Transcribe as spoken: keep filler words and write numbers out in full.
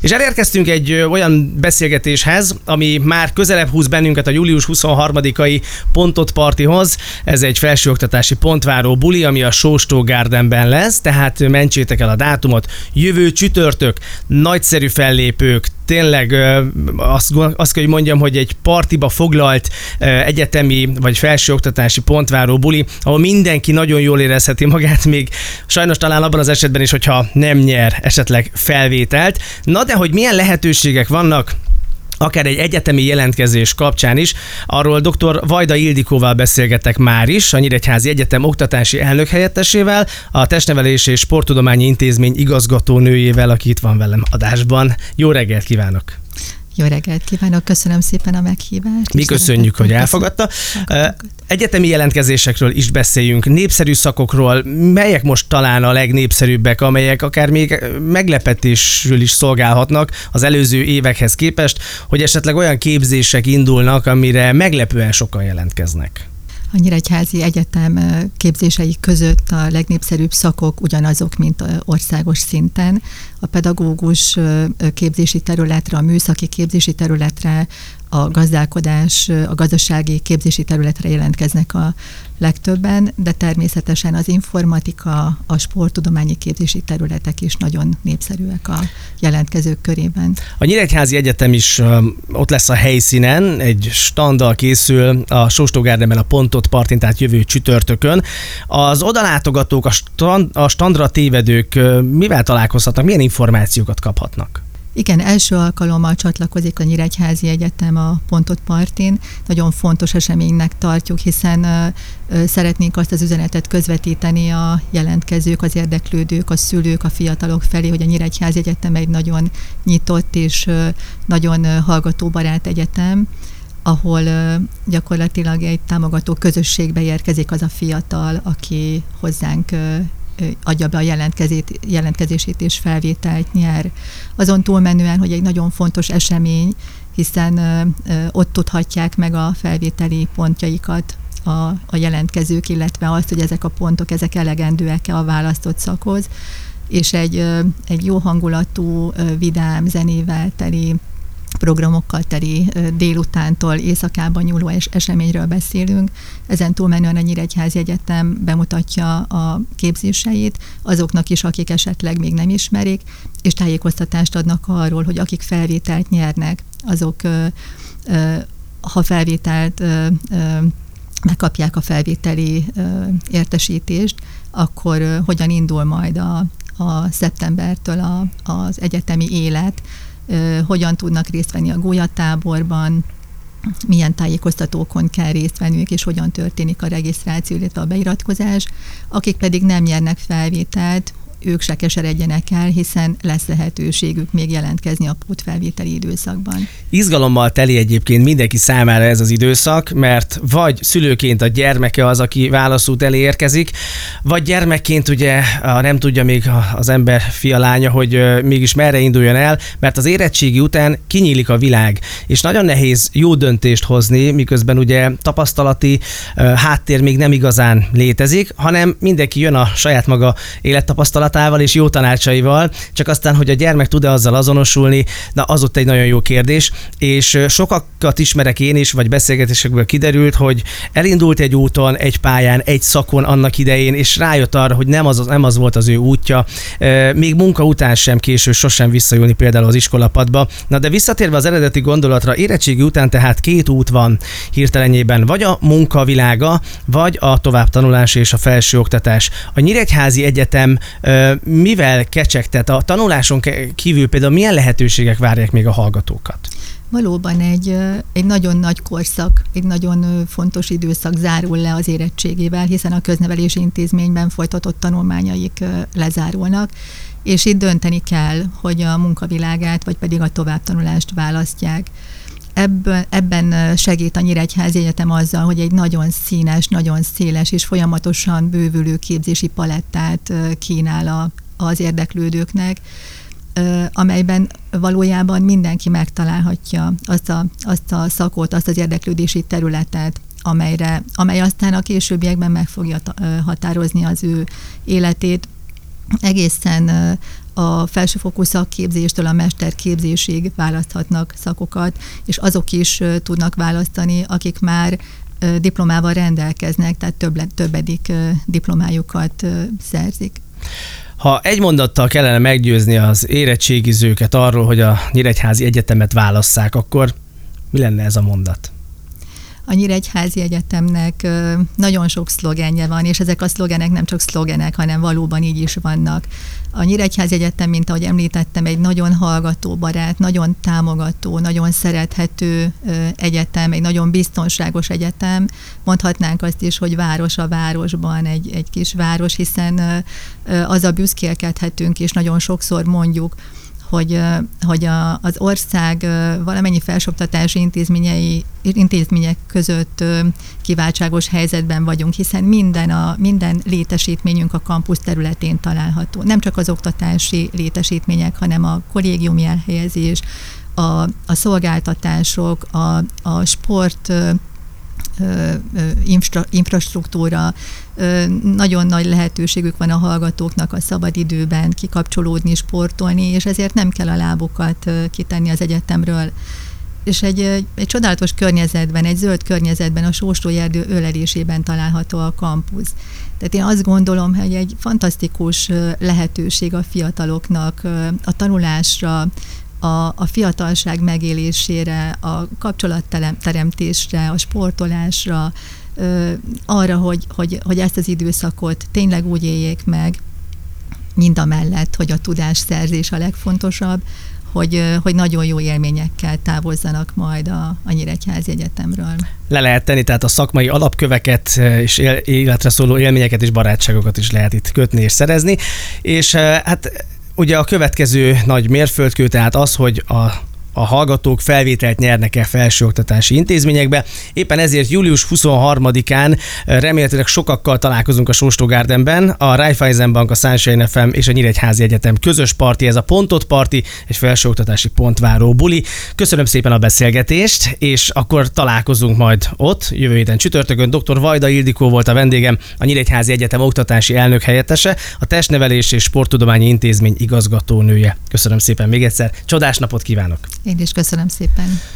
És elérkeztünk egy olyan beszélgetéshez, ami már közelebb húz bennünket a július huszonharmadikai Pontot Partihoz. Ez egy felsőoktatási pontváró buli, ami a Sóstó Gardenben lesz, tehát mentsétek el a dátumot. Jövő csütörtök, nagyszerű fellépők, tényleg azt, azt kell, hogy mondjam, hogy egy partiba foglalt egyetemi vagy felsőoktatási pontváró buli, ahol mindenki nagyon jól érezheti magát, még sajnos talán abban az esetben is, hogyha nem nyer esetleg felvételt. Na de hogy milyen lehetőségek vannak, akár egy egyetemi jelentkezés kapcsán is, arról dr. Vajda Ildikóval beszélgetek már is, a Nyíregyházi Egyetem oktatási elnökhelyettesével, a Testnevelési és Sporttudományi Intézmény igazgatónőjével, aki itt van velem adásban. Jó reggelt kívánok! Jó reggelt kívánok, köszönöm szépen a meghívást. Mi köszönjük, hogy elfogadta. Egyetemi jelentkezésekről is beszéljünk, népszerű szakokról, melyek most talán a legnépszerűbbek, amelyek akár még meglepetésről is szolgálhatnak az előző évekhez képest, hogy esetleg olyan képzések indulnak, amire meglepően sokan jelentkeznek. A Nyíregyházi Egyetem képzései között a legnépszerűbb szakok ugyanazok, mint országos szinten. A pedagógus képzési területre, a műszaki képzési területre, a gazdálkodás, a gazdasági képzési területre jelentkeznek a legtöbben, de természetesen az informatika, a sporttudományi képzési területek is nagyon népszerűek a jelentkezők körében. A Nyíregyházi Egyetem is ott lesz a helyszínen, egy standal készül a Sóstó Gardenben a Pontot Partin, tehát jövő csütörtökön. Az odalátogatók, a, stand, a standra tévedők mivel találkozhatnak, milyen információkat kaphatnak? Igen, első alkalommal csatlakozik a Nyíregyházi Egyetem a Pontot Partin. Nagyon fontos eseménynek tartjuk, hiszen uh, szeretnénk azt az üzenetet közvetíteni a jelentkezők, az érdeklődők, a szülők, a fiatalok felé, hogy a Nyíregyházi Egyetem egy nagyon nyitott és uh, nagyon uh, hallgatóbarát egyetem, ahol uh, gyakorlatilag egy támogató közösségbe érkezik az a fiatal, aki hozzánk uh, adja be a jelentkezését és felvételt nyer. Azon túlmenően, hogy egy nagyon fontos esemény, hiszen ö, ö, ott tudhatják meg a felvételi pontjaikat a, a jelentkezők, illetve azt, hogy ezek a pontok, ezek elegendőek-e a választott szakhoz, és egy, ö, egy jó hangulatú, ö, vidám, zenével teli, programokkal teli délutántól éjszakában nyúló es- eseményről beszélünk. Ezen túlmenően a Nyíregyházi Egyetem bemutatja a képzéseit azoknak is, akik esetleg még nem ismerik, és tájékoztatást adnak arról, hogy akik felvételt nyernek, azok ö, ö, ha felvételt ö, ö, megkapják a felvételi ö, értesítést, akkor ö, hogyan indul majd a, a szeptembertől a, az egyetemi élet, hogyan tudnak részt venni a gólyatáborban, milyen tájékoztatókon kell részt vennünk, és hogyan történik a regisztráció, illetve a beiratkozás. Akik pedig nem nyernek felvételt, ők se keseredjenek el, hiszen lesz lehetőségük még jelentkezni a pótfelvételi időszakban. Izgalommal teli egyébként mindenki számára ez az időszak, mert vagy szülőként a gyermeke az, aki válaszút elé érkezik, vagy gyermekként ugye nem tudja még az ember fia, lánya, hogy mégis merre induljon el, mert az érettségi után kinyílik a világ, és nagyon nehéz jó döntést hozni, miközben ugye tapasztalati háttér még nem igazán létezik, hanem mindenki jön a saját maga élettapasztalat és jó tanácsaival, csak aztán, hogy a gyermek tud-e azzal azonosulni, na az ott egy nagyon jó kérdés, és sokakat ismerek én is, vagy beszélgetésekből kiderült, hogy elindult egy úton, egy pályán, egy szakon annak idején, és rájött arra, hogy nem az, nem az volt az ő útja, még munka után sem késő sosem visszajönni például az iskolapadba. Na de visszatérve az eredeti gondolatra, érettségi után tehát két út van hirtelenjében, vagy a munkavilága, vagy a továbbtanulás és a felsőoktatás. A Nyíregyházi Egyetem mivel kecsegtet? A tanuláson kívül például milyen lehetőségek várják még a hallgatókat? Valóban egy, egy nagyon nagy korszak, egy nagyon fontos időszak zárul le az érettségével, hiszen a köznevelési intézményben folytatott tanulmányaik lezárulnak, és itt dönteni kell, hogy a munkavilágát, vagy pedig a továbbtanulást választják. Ebben, ebben segít a Nyíregyházi Egyetem azzal, hogy egy nagyon színes, nagyon széles és folyamatosan bővülő képzési palettát kínál a, az érdeklődőknek, amelyben valójában mindenki megtalálhatja azt a, azt a szakot, azt az érdeklődési területet, amelyre, amely aztán a későbbiekben meg fogja határozni az ő életét, egészen a felsőfokú szakképzéstől a mesterképzésig választhatnak szakokat, és azok is tudnak választani, akik már diplomával rendelkeznek, tehát több, többedik diplomájukat szerzik. Ha egy mondattal kellene meggyőzni az érettségizőket arról, hogy a Nyíregyházi Egyetemet válasszák, akkor mi lenne ez a mondat? A Nyíregyházi Egyetemnek nagyon sok szlogenje van, és ezek a szlogenek nem csak szlogenek, hanem valóban így is vannak. A Nyíregyházi Egyetem, mint ahogy említettem, egy nagyon hallgatóbarát, nagyon támogató, nagyon szerethető egyetem, egy nagyon biztonságos egyetem. Mondhatnánk azt is, hogy város a városban, egy, egy kis város, hiszen azzal büszkélkedhetünk, és nagyon sokszor mondjuk, hogy, hogy a, az ország valamennyi felsőoktatási intézményei, intézmények között kiváltságos helyzetben vagyunk, hiszen minden, a, minden létesítményünk a kampusz területén található. Nem csak az oktatási létesítmények, hanem a kollégiumi elhelyezés, a, a szolgáltatások, a, a sport infra, infrastruktúra, nagyon nagy lehetőségük van a hallgatóknak a szabadidőben kikapcsolódni, sportolni, és ezért nem kell a lábukat kitenni az egyetemről. És egy, egy csodálatos környezetben, egy zöld környezetben, a Sóstói erdő ölelésében található a kampusz. Tehát én azt gondolom, hogy egy fantasztikus lehetőség a fiataloknak a tanulásra, A, a fiatalság megélésére, a kapcsolatteremtésre, a sportolásra, ö, arra, hogy, hogy, hogy ezt az időszakot tényleg úgy éljék meg, mind a mellett, hogy a tudásszerzés a legfontosabb, hogy, hogy nagyon jó élményekkel távozzanak majd a, a Nyíregyházi Egyetemről. Le lehet tenni, tehát a szakmai alapköveket és életre szóló élményeket és barátságokat is lehet itt kötni és szerezni, és hát ugye a következő nagy mérföldkő, tehát az, hogy a, a hallgatók felvételt nyernek-e felsőoktatási intézményekbe. Éppen ezért július huszonharmadikán remélhetőleg sokakkal találkozunk a Sóstó Gardenben. A Raiffeisen Bank, a Sunshine ef em és a Nyíregyházi Egyetem közös parti, ez a Pontot Parti, egy felsőoktatási pontváró buli. Köszönöm szépen a beszélgetést, és akkor találkozunk majd ott jövő héten csütörtökön. dr. Vajda Ildikó volt a vendégem, a Nyíregyházi Egyetem oktatási elnök helyettese, a Testnevelés és Sporttudományi Intézmény igazgatónője. Köszönöm szépen még egyszer, csodás napot kívánok! Én is köszönöm szépen.